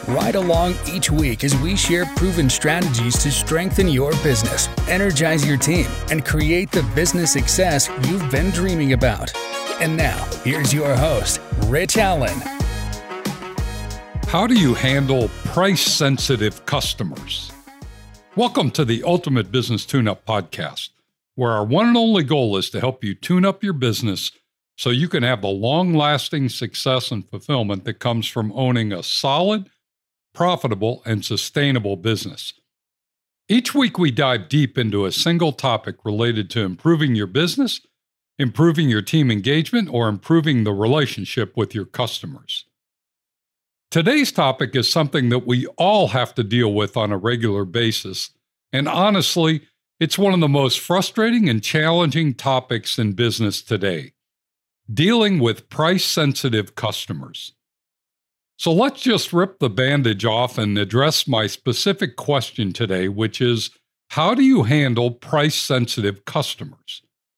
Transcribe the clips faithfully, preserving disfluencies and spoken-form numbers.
Ride along each week as we share proven strategies to strengthen your business, energize your team, and create the business success you've been dreaming about. And now, here's your host, Rich Allen. How do you handle price-sensitive customers? Welcome to the Ultimate Business Tune-Up Podcast, where our one and only goal is to help you tune up your business so you can have the long-lasting success and fulfillment that comes from owning a solid, profitable, and sustainable business. Each week we dive deep into a single topic related to improving your business, improving your team engagement, or improving the relationship with your customers. Today's topic is something that we all have to deal with on a regular basis, and honestly, it's one of the most frustrating and challenging topics in business today: dealing with price-sensitive customers. So let's just rip the bandage off and address my specific question today, which is, how do you handle price-sensitive customers?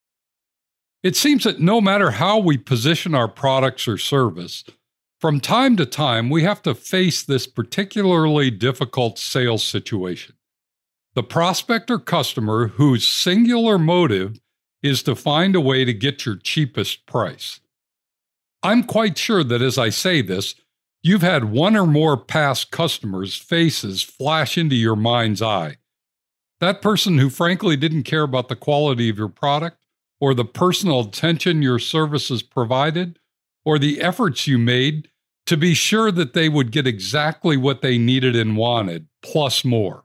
It seems that no matter how we position our products or service, from time to time we have to face this particularly difficult sales situation. The prospect or customer whose singular motive is to find a way to get your cheapest price. I'm quite sure that as I say this, you've had one or more past customers' faces flash into your mind's eye. That person who frankly didn't care about the quality of your product, or the personal attention your services provided, or the efforts you made to be sure that they would get exactly what they needed and wanted, plus more.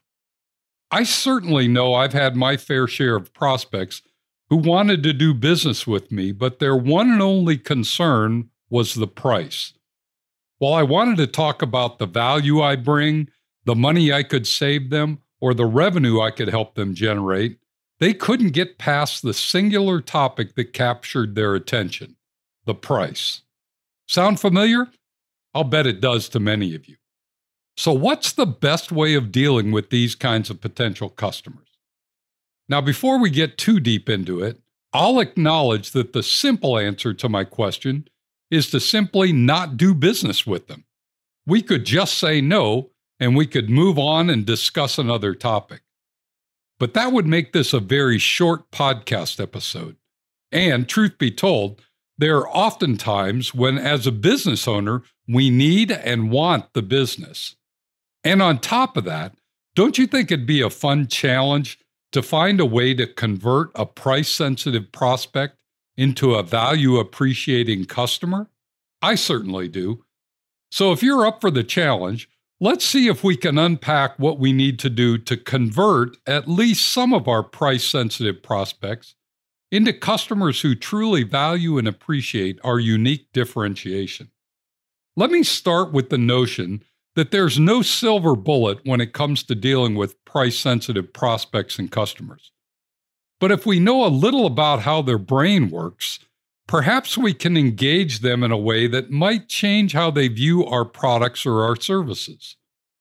I certainly know I've had my fair share of prospects who wanted to do business with me, but their one and only concern was the price. While I wanted to talk about the value I bring, the money I could save them, or the revenue I could help them generate, they couldn't get past the singular topic that captured their attention: the price. Sound familiar? I'll bet it does to many of you. So what's the best way of dealing with these kinds of potential customers? Now, before we get too deep into it, I'll acknowledge that the simple answer to my question is to simply not do business with them. We could just say no, and we could move on and discuss another topic. But that would make this a very short podcast episode. And truth be told, there are often times when, as a business owner, we need and want the business. And on top of that, don't you think it'd be a fun challenge to find a way to convert a price-sensitive prospect into a value-appreciating customer? I certainly do. So if you're up for the challenge, let's see if we can unpack what we need to do to convert at least some of our price-sensitive prospects into customers who truly value and appreciate our unique differentiation. Let me start with the notion that there's no silver bullet when it comes to dealing with price-sensitive prospects and customers. But if we know a little about how their brain works, perhaps we can engage them in a way that might change how they view our products or our services.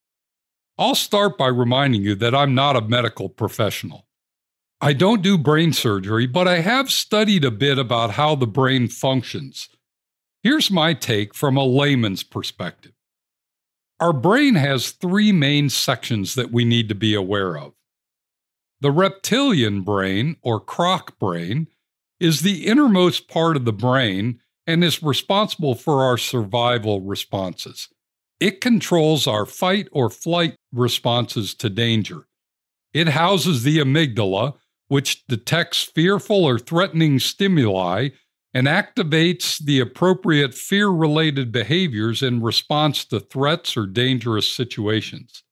I'll start by reminding you that I'm not a medical professional. I don't do brain surgery, but I have studied a bit about how the brain functions. Here's my take from a layman's perspective. Our brain has three main sections that we need to be aware of. The reptilian brain, or croc brain, is the innermost part of the brain and is responsible for our survival responses. It controls our fight or flight responses to danger. It houses the amygdala, which detects fearful or threatening stimuli and activates the appropriate fear-related behaviors in response to threats or dangerous situations.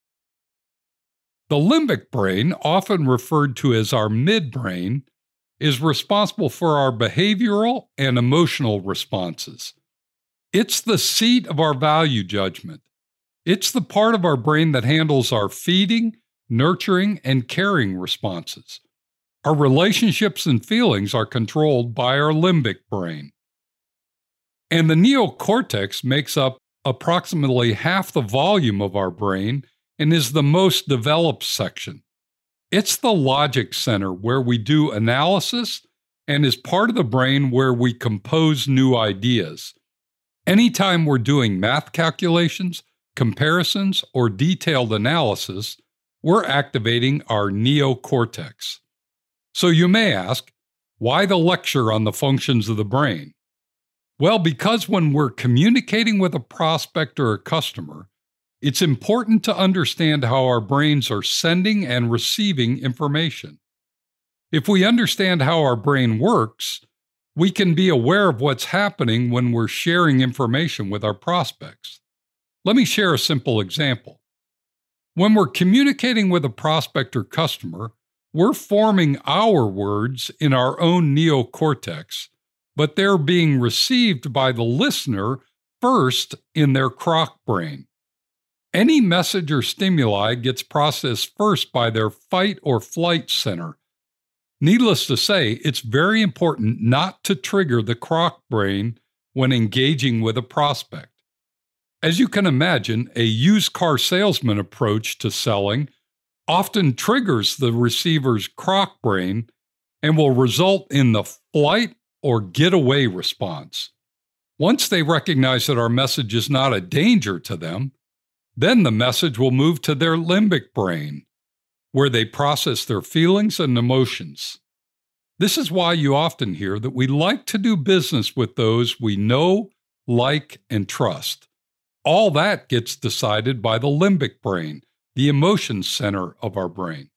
The limbic brain, often referred to as our midbrain, is responsible for our behavioral and emotional responses. It's the seat of our value judgment. It's the part of our brain that handles our feeding, nurturing, and caring responses. Our relationships and feelings are controlled by our limbic brain. And the neocortex makes up approximately half the volume of our brain and is the most developed section. It's the logic center where we do analysis and is part of the brain where we compose new ideas. Anytime we're doing math calculations, comparisons, or detailed analysis, we're activating our neocortex. So you may ask, why the lecture on the functions of the brain? Well, because when we're communicating with a prospect or a customer, it's important to understand how our brains are sending and receiving information. If we understand how our brain works, we can be aware of what's happening when we're sharing information with our prospects. Let me share a simple example. When we're communicating with a prospect or customer, we're forming our words in our own neocortex, but they're being received by the listener first in their croc brain. Any message or stimuli gets processed first by their fight or flight center. Needless to say, it's very important not to trigger the croc brain when engaging with a prospect. As you can imagine, a used car salesman approach to selling often triggers the receiver's croc brain and will result in the flight or getaway response. Once they recognize that our message is not a danger to them, then the message will move to their limbic brain, where they process their feelings and emotions. This is why you often hear that we like to do business with those we know, like, and trust. All that gets decided by the limbic brain, the emotion center of our brain.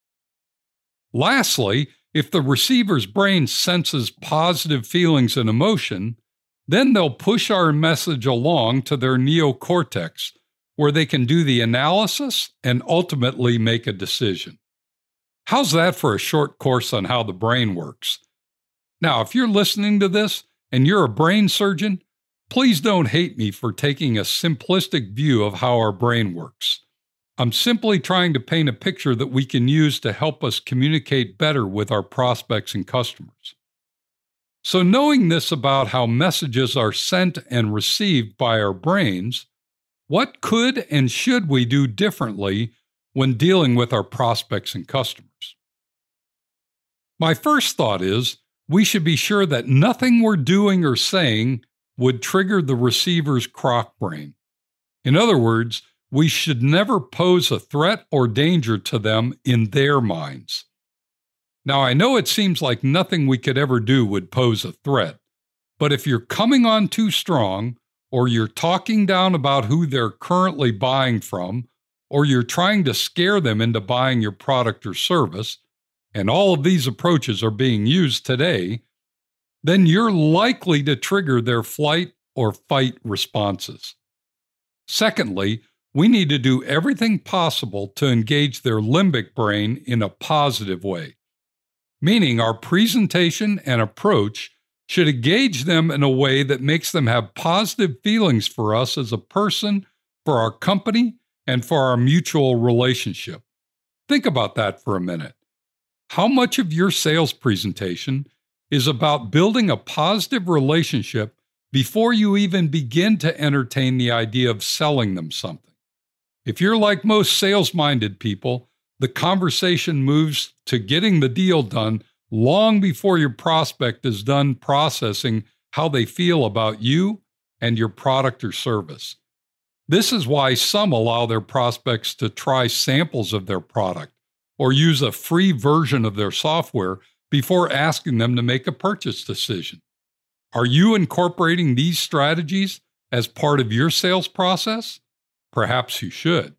Lastly, if the receiver's brain senses positive feelings and emotion, then they'll push our message along to their neocortex, where they can do the analysis and ultimately make a decision. How's that for a short course on how the brain works? Now, if you're listening to this and you're a brain surgeon, please don't hate me for taking a simplistic view of how our brain works. I'm simply trying to paint a picture that we can use to help us communicate better with our prospects and customers. So knowing this about how messages are sent and received by our brains, what could and should we do differently when dealing with our prospects and customers? My first thought is we should be sure that nothing we're doing or saying would trigger the receiver's croc brain. In other words, we should never pose a threat or danger to them in their minds. Now, I know it seems like nothing we could ever do would pose a threat, but if you're coming on too strong, or you're talking down about who they're currently buying from, or you're trying to scare them into buying your product or service, and all of these approaches are being used today, then you're likely to trigger their flight or fight responses. Secondly, we need to do everything possible to engage their limbic brain in a positive way, meaning our presentation and approach should engage them in a way that makes them have positive feelings for us as a person, for our company, and for our mutual relationship. Think about that for a minute. How much of your sales presentation is about building a positive relationship before you even begin to entertain the idea of selling them something? If you're like most sales-minded people, the conversation moves to getting the deal done long before your prospect is done processing how they feel about you and your product or service. This is why some allow their prospects to try samples of their product or use a free version of their software before asking them to make a purchase decision. Are you incorporating these strategies as part of your sales process? Perhaps you should.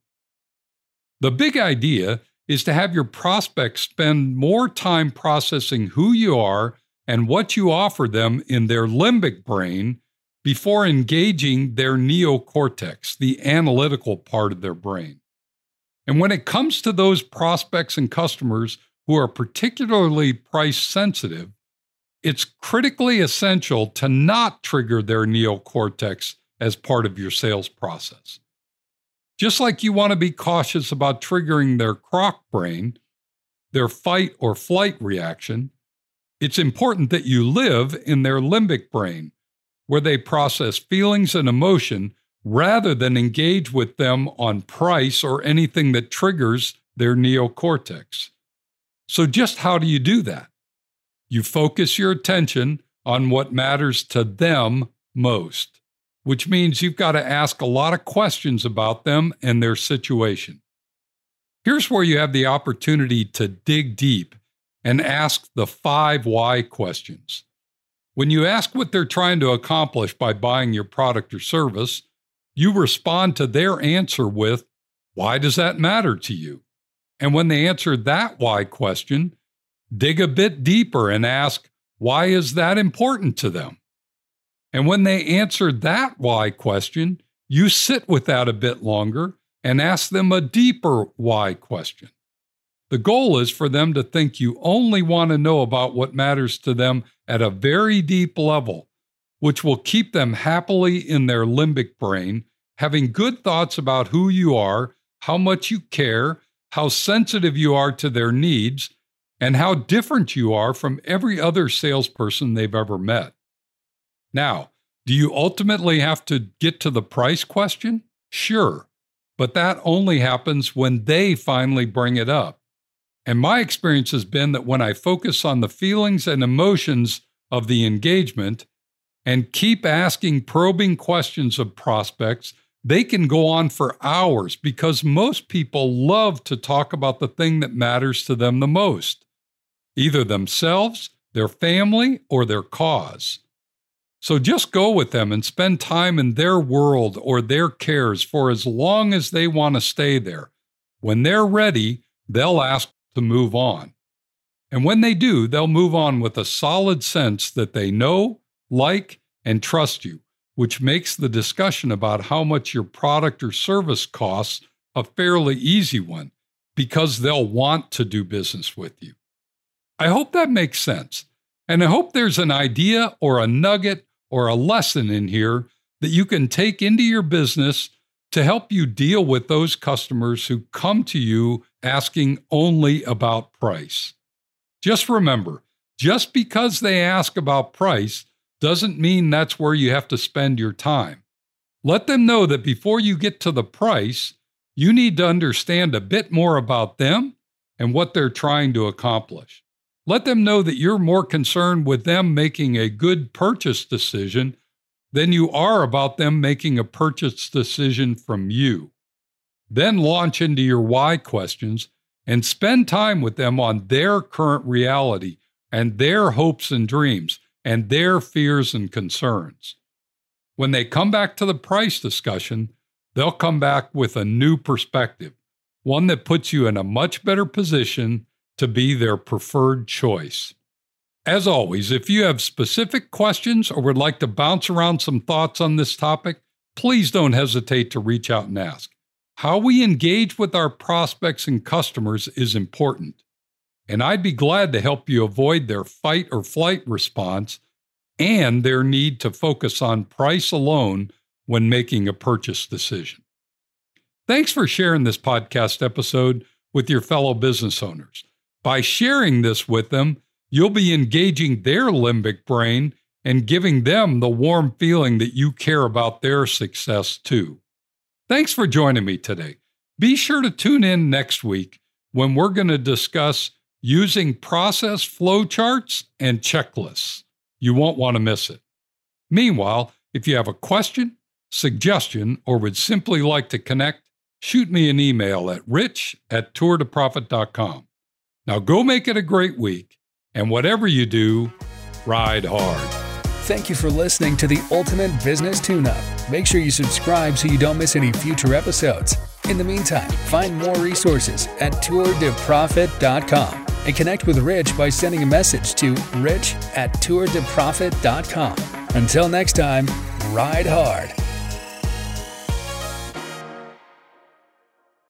The big idea is to have your prospects spend more time processing who you are and what you offer them in their limbic brain before engaging their neocortex, the analytical part of their brain. And when it comes to those prospects and customers who are particularly price sensitive, it's critically essential to not trigger their neocortex as part of your sales process. Just like you want to be cautious about triggering their croc brain, their fight or flight reaction, it's important that you live in their limbic brain, where they process feelings and emotion rather than engage with them on price or anything that triggers their neocortex. So just how do you do that? You focus your attention on what matters to them most. which means you've got to ask a lot of questions about them and their situation. Here's where you have the opportunity to dig deep and ask the five why questions. When you ask what they're trying to accomplish by buying your product or service, you respond to their answer with, why does that matter to you? And when they answer that why question, dig a bit deeper and ask, why is that important to them? And when they answer that why question, you sit with that a bit longer and ask them a deeper why question. The goal is for them to think you only want to know about what matters to them at a very deep level, which will keep them happily in their limbic brain, having good thoughts about who you are, how much you care, how sensitive you are to their needs, and how different you are from every other salesperson they've ever met. Now, do you ultimately have to get to the price question? Sure, but that only happens when they finally bring it up. And my experience has been that when I focus on the feelings and emotions of the engagement and keep asking probing questions of prospects, they can go on for hours because most people love to talk about the thing that matters to them the most, either themselves, their family, or their cause. So just go with them and spend time in their world or their cares for as long as they want to stay there. When they're ready, they'll ask to move on. And when they do, they'll move on with a solid sense that they know, like, and trust you, which makes the discussion about how much your product or service costs a fairly easy one, because they'll want to do business with you. I hope that makes sense. And I hope there's an idea or a nugget or a lesson in here that you can take into your business to help you deal with those customers who come to you asking only about price. Just remember, just because they ask about price doesn't mean that's where you have to spend your time. Let them know that before you get to the price, you need to understand a bit more about them and what they're trying to accomplish. Let them know that you're more concerned with them making a good purchase decision than you are about them making a purchase decision from you. Then launch into your why questions and spend time with them on their current reality and their hopes and dreams and their fears and concerns. When they come back to the price discussion, they'll come back with a new perspective, one that puts you in a much better position to be their preferred choice. As always, if you have specific questions or would like to bounce around some thoughts on this topic, please don't hesitate to reach out and ask. How we engage with our prospects and customers is important, and I'd be glad to help you avoid their fight or flight response and their need to focus on price alone when making a purchase decision. Thanks for sharing this podcast episode with your fellow business owners. By sharing this with them, you'll be engaging their limbic brain and giving them the warm feeling that you care about their success too. Thanks for joining me today. Be sure to tune in next week when we're going to discuss using process flowcharts and checklists. You won't want to miss it. Meanwhile, if you have a question, suggestion, or would simply like to connect, shoot me an email at rich at tour to profit dot com. Now go make it a great week, and whatever you do, ride hard. Thank you for listening to the Ultimate Business Tune-Up. Make sure you subscribe so you don't miss any future episodes. In the meantime, find more resources at tour to profit dot com and connect with Rich by sending a message to rich at tour to profit dot com. Until next time, ride hard.